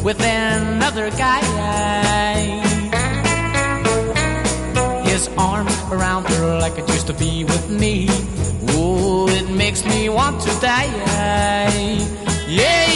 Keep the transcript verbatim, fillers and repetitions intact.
with another guy. His arms around her like it used to be with me. Oh, it makes me want to die. Yeah.